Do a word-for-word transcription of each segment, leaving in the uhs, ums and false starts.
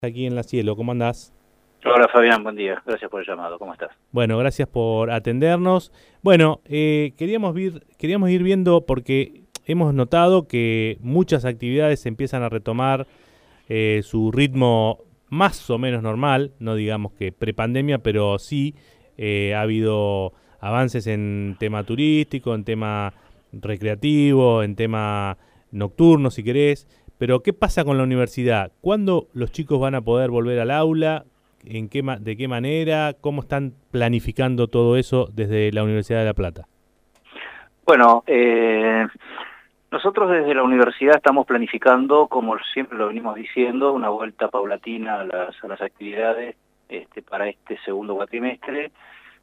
Aquí en La Cielo, ¿cómo andás? Hola Fabián, buen día. Gracias por el llamado. ¿Cómo estás? Bueno, gracias por atendernos. Bueno, eh, queríamos, vir- queríamos ir viendo porque hemos notado que muchas actividades empiezan a retomar eh, su ritmo más o menos normal, no digamos que prepandemia, pero sí eh, ha habido avances en tema turístico, en tema recreativo, en tema nocturno, si querés. Pero, ¿qué pasa con la universidad? ¿Cuándo los chicos van a poder volver al aula? ¿En qué ma- ¿De qué manera? ¿Cómo están planificando todo eso desde la Universidad de La Plata? Bueno, eh, nosotros desde la universidad estamos planificando, como siempre lo venimos diciendo, una vuelta paulatina a las, a las actividades este, para este segundo cuatrimestre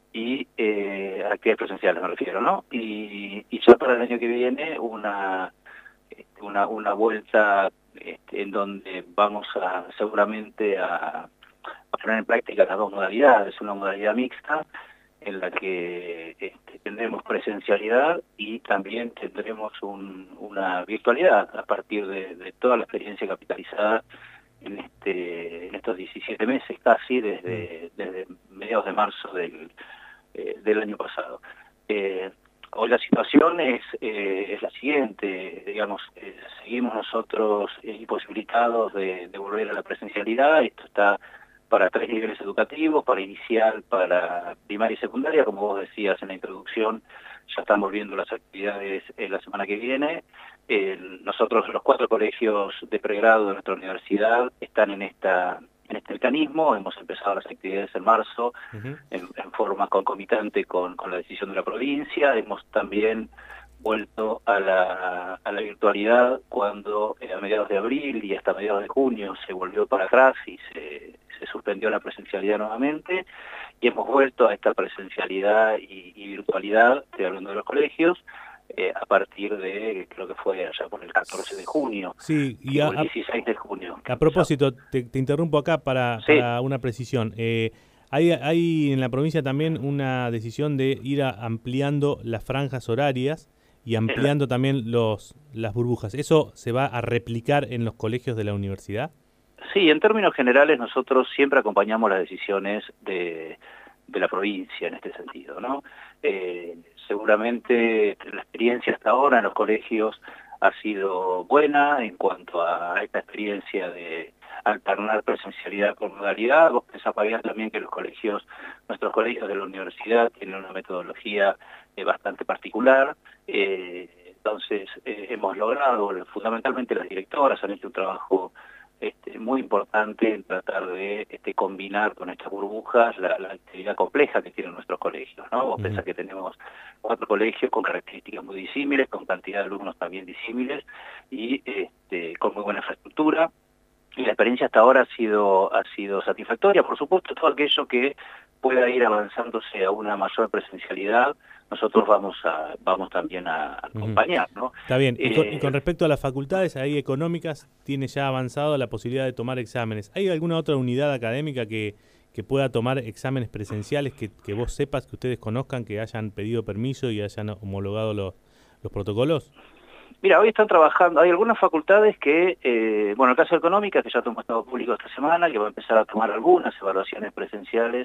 y eh, a actividades presenciales me refiero, ¿no? Y, y ya para el año que viene una, este, una, una vuelta este, en donde vamos a seguramente a, a poner en práctica las dos modalidades, una modalidad mixta en la que este, tendremos presencialidad y también tendremos un, una virtualidad a partir de, de toda la experiencia capitalizada en este en estos diecisiete meses casi Mm. desde, desde mediados de marzo del, eh, del año pasado. Eh, hoy la situación es, eh, es la siguiente, digamos, eh, seguimos nosotros eh, imposibilitados de, de volver a la presencialidad. Esto está para tres niveles educativos, para inicial, para primaria y secundaria, como vos decías en la introducción, ya están volviendo las actividades eh, la semana que viene. Eh, nosotros, los cuatro colegios de pregrado de nuestra universidad, están en esta en este mecanismo. Hemos empezado las actividades en marzo Ujú. en, en forma concomitante con, con la decisión de la provincia. Hemos también vuelto a la, a la virtualidad cuando eh, a mediados de abril y hasta mediados de junio se volvió para atrás y se, se suspendió la presencialidad nuevamente, y hemos vuelto a esta presencialidad y, y virtualidad, estoy hablando de los colegios, eh, a partir de, creo que fue allá por el catorce de junio, Sí, y que, a, o el a- dieciséis de junio que a empezamos. propósito, te, te interrumpo acá para, Sí, para una precisión. Eh, hay, hay en la provincia también una decisión de ir a- ampliando las franjas horarias y es la- ampliando también los, las burbujas. ¿Eso se va a replicar en los colegios de la universidad? sí, en términos generales nosotros siempre acompañamos las decisiones de, de la provincia en este sentido, ¿no? Eh, seguramente la experiencia hasta ahora en los colegios ha sido buena en cuanto a esta experiencia de alternar presencialidad con modalidad. Vos pensás, Fabián, también que los colegios, nuestros colegios de la universidad tienen una metodología eh, bastante particular. Eh, entonces eh, hemos logrado, fundamentalmente las directoras han hecho un trabajo este, muy importante en tratar de este, combinar con estas burbujas la, la actividad compleja que tienen nuestros colegios, ¿no? Vos Ujú. pensás que tenemos cuatro colegios con características muy disímiles, con cantidad de alumnos también disímiles y este, con muy buena infraestructura. Y la experiencia hasta ahora ha sido, ha sido satisfactoria. Por supuesto, todo aquello que pueda ir avanzándose a una mayor presencialidad, nosotros vamos a vamos también a Ujú. acompañar, ¿no? Está bien. Y con, y Eh, con respecto a las facultades, ahí económicas, tiene ya avanzado la posibilidad de tomar exámenes. ¿Hay alguna otra unidad académica que, que pueda tomar exámenes presenciales que, que vos sepas, que ustedes conozcan, que hayan pedido permiso y hayan homologado los, los protocolos? Mira, hoy están trabajando, hay algunas facultades que, eh, bueno, el caso de Económica, que ya tomó estado público esta semana, que va a empezar a tomar algunas evaluaciones presenciales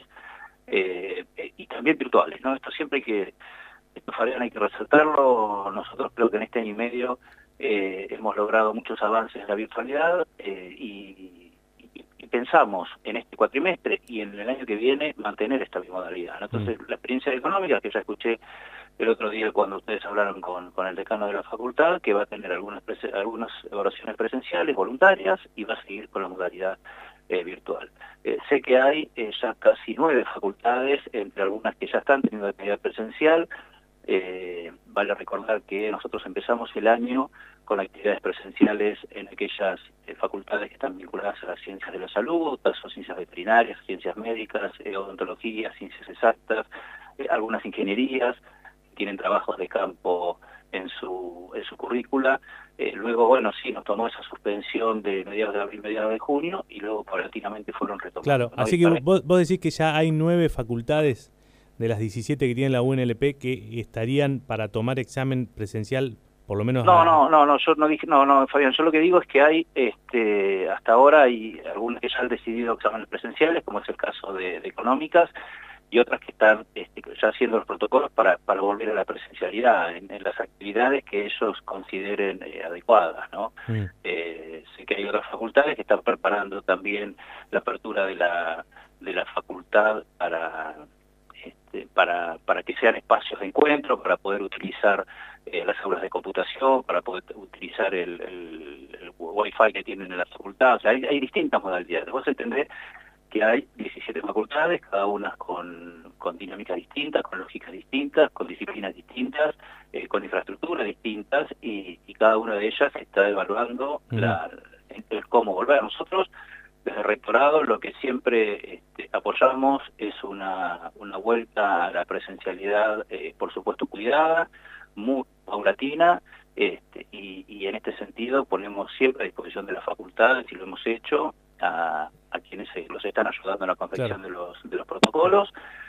eh, eh, y también virtuales, ¿no? Esto siempre hay que, esto Fabián hay que resaltarlo. Nosotros creo que en este año y medio eh, hemos logrado muchos avances en la virtualidad eh, y, y- y pensamos en este cuatrimestre y en el año que viene mantener esta bimodalidad, ¿no? Mm. Entonces, la experiencia económica que ya escuché el otro día cuando ustedes hablaron con, con el decano de la facultad, que va a tener algunas prese- algunas evaluaciones presenciales voluntarias y va a seguir con la modalidad eh, virtual. Eh, sé que hay eh, ya casi nueve facultades, entre algunas que ya están teniendo actividad presencial. Eh, vale recordar que nosotros empezamos el año con actividades presenciales en aquellas eh, facultades que están vinculadas a las ciencias de la salud, son ciencias veterinarias, ciencias médicas, eh, odontología, ciencias exactas, eh, algunas ingenierías, tienen trabajos de campo en su, en su currícula. Eh, luego, bueno, sí, nos tomó esa suspensión de mediados de abril, mediados de junio, y luego paulatinamente fueron retomando, Claro, ¿no? Y así que para, vos, vos decís que ya hay nueve facultades de las diecisiete que tiene la U N L P que estarían para tomar examen presencial por lo menos... No, a... no, no, no, yo no dije, no, no, Fabián, yo lo que digo es que hay, este, hasta ahora hay algunas que ya han decidido exámenes presenciales, como es el caso de, de económicas, y otras que están este, ya haciendo los protocolos para, para volver a la presencialidad en, en las actividades que ellos consideren eh, adecuadas, ¿no? Mm. Eh, sé que hay otras facultades que están preparando también la apertura de la, de la facultad para, este, para, para que sean espacios de encuentro, para poder utilizar eh, las aulas de computación, para poder utilizar el, el, el wifi que tienen en la facultad. O sea, hay, hay distintas modalidades. Vos entendés que hay diecisiete facultades, cada una con, con dinámicas distintas, con lógicas distintas, con disciplinas distintas, eh, con infraestructuras distintas, y, y cada una de ellas está evaluando uh-huh. la, el cómo volver. Nosotros, desde el rectorado, lo que siempre este, apoyamos es una, una vuelta a la presencialidad, eh, por supuesto, cuidada, muy paulatina, este, y, y en este sentido ponemos siempre a disposición de las facultades, y lo hemos hecho, a, a quienes los están ayudando en la confección claro. de los de los protocolos,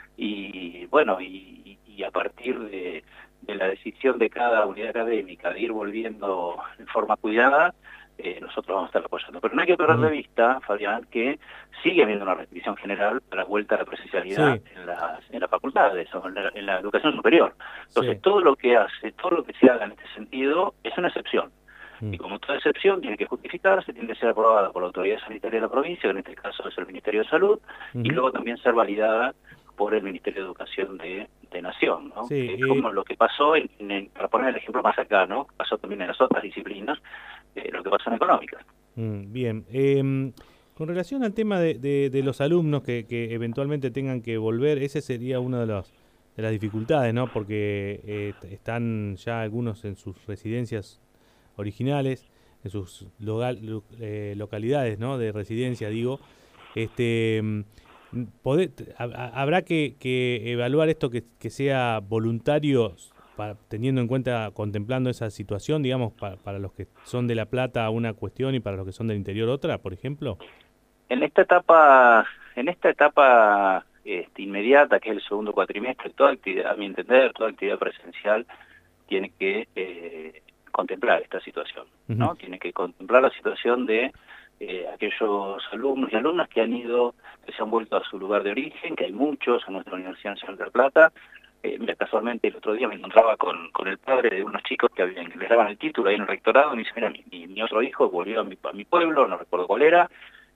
y bueno, y, y a partir de, de la decisión de cada unidad académica de ir volviendo en forma cuidada, eh, nosotros vamos a estar apoyando. Pero no hay que perder de vista, Fabián, que sigue habiendo una restricción general para la vuelta a la presencialidad sí. en, las, en las facultades o en la, en la educación superior. Entonces, sí. todo lo que hace, todo lo que se haga en este sentido es una excepción. Y como toda excepción tiene que justificarse, tiene que ser aprobada por la autoridad sanitaria de la provincia, que en este caso es el Ministerio de Salud, uh-huh. y luego también ser validada por el Ministerio de Educación de, de Nación, ¿no? Sí, es y... como lo que pasó, en, en, para poner el ejemplo más acá, ¿no? Pasó también en las otras disciplinas, eh, lo que pasó en económicas. Mm, bien. Eh, con relación al tema de, de, de los alumnos que, que eventualmente tengan que volver, ese sería uno de los de las dificultades, ¿no? Porque eh, están ya algunos en sus residencias originales, en sus local, lo, eh, localidades, ¿no? De residencia, digo. Este, poder, habrá que, que evaluar esto que, que sea voluntario, para, teniendo en cuenta, contemplando esa situación, digamos, para, para los que son de La Plata una cuestión y para los que son del interior otra, por ejemplo. En esta etapa, en esta etapa este, inmediata, que es el segundo cuatrimestre, toda actividad, a mi entender, toda actividad presencial tiene que eh, contemplar esta situación, ¿no? Uh-huh. Tiene que contemplar la situación de eh, aquellos alumnos y alumnas que han ido, que se han vuelto a su lugar de origen, que hay muchos en nuestra Universidad Nacional de La Plata. Eh, mira, casualmente el otro día me encontraba con, con el padre de unos chicos que, habían, que les daban el título ahí en el rectorado, y me dice, mira, mi, mi otro hijo volvió a mi, a mi pueblo, no recuerdo cuál era,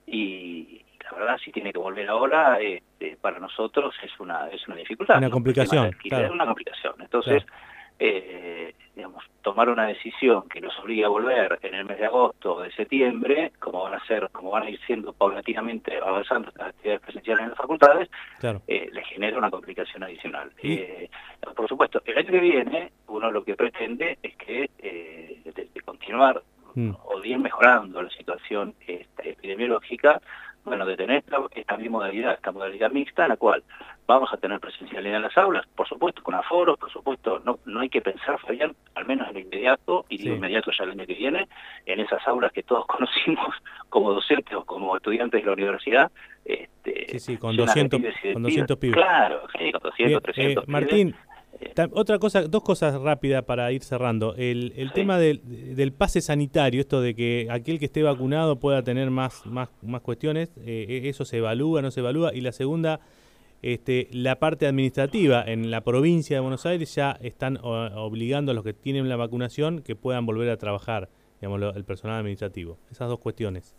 y la verdad si tiene que volver ahora, este, para nosotros es una es una dificultad. Una ¿no? complicación. Claro. Es una complicación. Entonces, claro. eh, digamos, tomar una decisión que nos obligue a volver en el mes de agosto o de septiembre, como van a ser, como van a ir siendo paulatinamente avanzando las actividades presenciales en las facultades, claro. eh, les genera una complicación adicional. Eh, por supuesto, el año que viene, uno lo que pretende es que eh, de, de continuar mm. o de ir mejorando la situación esta, epidemiológica, bueno, de tener esta, esta misma modalidad, esta modalidad mixta, en la cual vamos a tener presencialidad en las aulas, por supuesto con aforos, por supuesto, no no hay que pensar, Fabián, al menos en lo inmediato, y digo sí. inmediato ya el año que viene, en esas aulas que todos conocimos como docentes o como estudiantes de la universidad. Este, sí, sí, con doscientos, con doscientos pibes. Claro, sí, con doscientos, Bien, trescientos eh, Martín, otra cosa, dos cosas rápidas para ir cerrando. El, el sí. tema del, del pase sanitario, esto de que aquel que esté vacunado pueda tener más más, más cuestiones, eh, ¿eso se evalúa, no se evalúa? Y la segunda, este, la parte administrativa. En la provincia de Buenos Aires ya están o, obligando a los que tienen la vacunación que puedan volver a trabajar, digamos, lo, el personal administrativo. Esas dos cuestiones.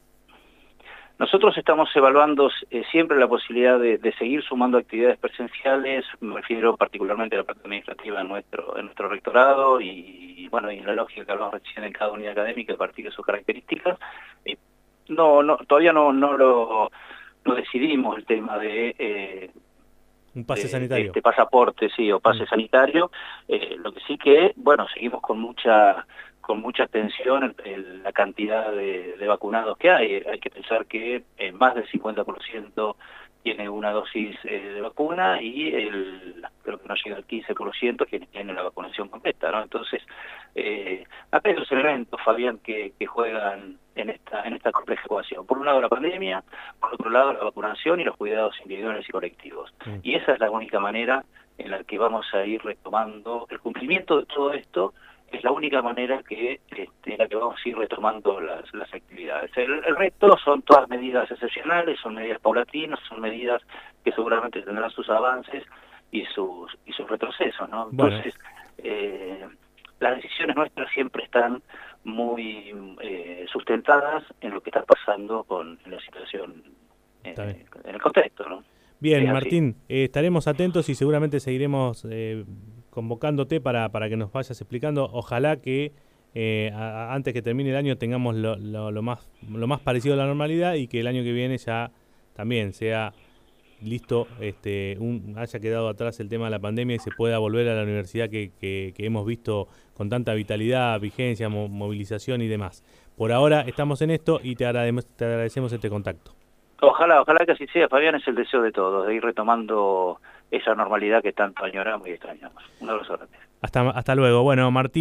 Nosotros estamos evaluando eh, siempre la posibilidad de, de seguir sumando actividades presenciales, me refiero particularmente a la parte administrativa en nuestro en nuestro rectorado y, y bueno, y en la lógica que hablamos recién en cada unidad académica a partir de sus características. Eh, no, no, todavía no, no lo no decidimos el tema de eh, un pase de, sanitario, de este pasaporte, sí, o pase mm. sanitario. Eh, lo que sí que, bueno, seguimos con mucha con mucha atención en, en la cantidad de, de vacunados que hay. Hay que pensar que eh, más del cincuenta por ciento tiene una dosis eh, de vacuna y el creo que no llega al quince por ciento quienes tienen la vacunación completa, ¿no? Entonces, eh, acá hay dos elementos, Fabián, que, que juegan en esta en esta compleja ecuación. Por un lado la pandemia, por otro lado la vacunación y los cuidados individuales y colectivos. Mm. Y esa es la única manera en la que vamos a ir retomando el cumplimiento de todo esto es la única manera que este, en la que vamos a ir retomando las, las actividades. El, el resto son todas medidas excepcionales, son medidas paulatinas, son medidas que seguramente tendrán sus avances y sus y sus retrocesos, ¿no? Entonces, bueno. eh, las decisiones nuestras siempre están muy eh, sustentadas en lo que está pasando con la situación eh, en el contexto, ¿no? Bien, Martín, eh, estaremos atentos y seguramente seguiremos eh, convocándote para, para que nos vayas explicando. Ojalá que eh, a, antes que termine el año tengamos lo, lo, lo, más, lo más parecido a la normalidad y que el año que viene ya también sea listo, este, un, haya quedado atrás el tema de la pandemia y se pueda volver a la universidad que, que, que hemos visto con tanta vitalidad, vigencia, mo, movilización y demás. Por ahora estamos en esto y te agradecemos, te agradecemos este contacto. Ojalá, ojalá que así sea, Fabián, es el deseo de todos, de ir retomando esa normalidad que tanto añoramos y extrañamos. Un abrazo grande. Hasta, hasta luego. Bueno, Martín.